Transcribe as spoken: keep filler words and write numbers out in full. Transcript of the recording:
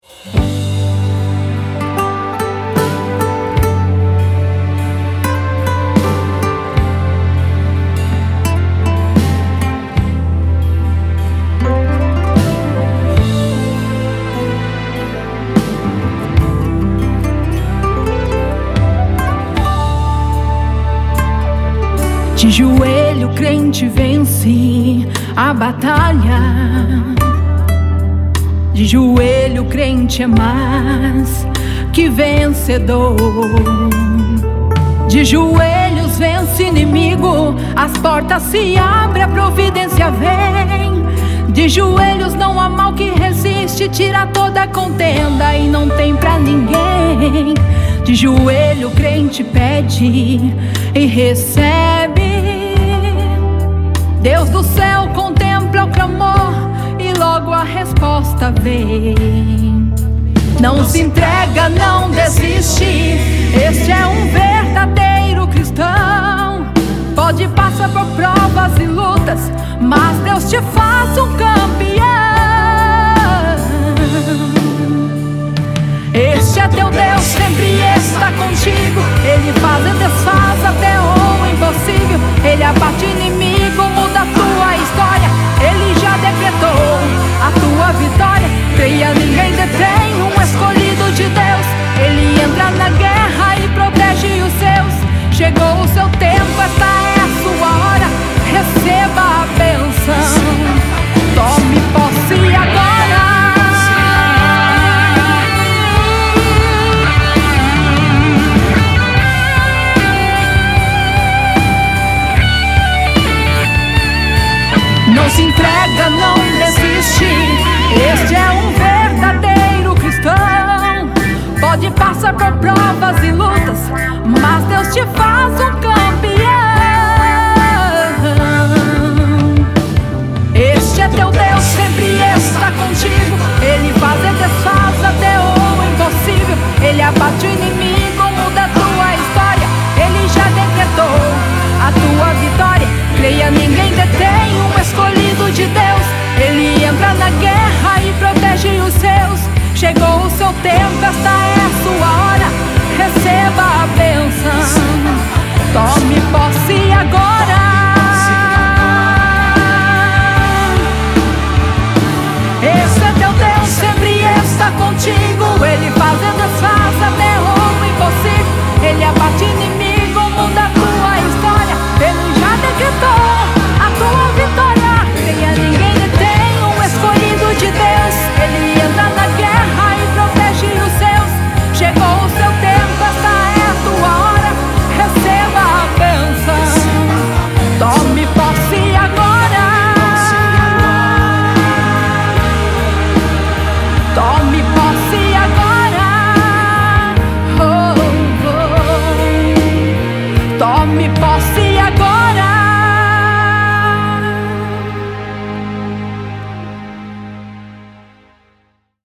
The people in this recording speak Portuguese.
De joelho crente vence a batalha. De joelho crente é mais que vencedor. De joelhos vence inimigo, as portas se abrem, a providência vem. De joelhos não há mal que resiste, tira toda a contenda e não tem pra ninguém. De joelho crente pede e recebe. Deus do céu contempla o clamor e logo a resposta vem. Não se entrega, não desiste, este é um verdadeiro cristão. Pode passar por provas e lutas, mas Deus te faz um campeão. Este é teu Deus, sempre está contigo. Ele faz e desfaz até o impossível. Ele abate inimigo, muda a tua história. Ele já decretou a tua vitória. Creia, ninguém detém um escolhido de Deus. Ele entra na guerra e protege os seus. Chegou o seu tempo, esta é a sua hora. Receba a bênção, tome posse agora. Não se entrega, não desiste, este é um verdadeiro cristão. Pode passar por provas e lutas, mas Deus te faz um campeão. Este é teu Deus, sempre está contigo. Ele faz e desfaz até o impossível. Ele abate o inimigo, muda a tua história. Ele já decretou a tua vitória. Creia, ninguém detém um escolhido de Deus. Ele entra na guerra e protege os seus. Chegou o seu tempo, esta é a sua hora. Receba a bênção, tome posse agora. Esse é teu Deus, sempre está contigo. Ele faz e desfaz até o impossível. Ele abate inimigo, muda a tua história. Ele já decretou a tua vitória. Creia, ninguém detém um escolhido de Deus. Ele entra na guerra e protege os seus. Chegou o seu tempo, esta é a tua hora. Receba a bênção, tome posse agora. Tome posse agora. Oh, oh. Tome posse agora.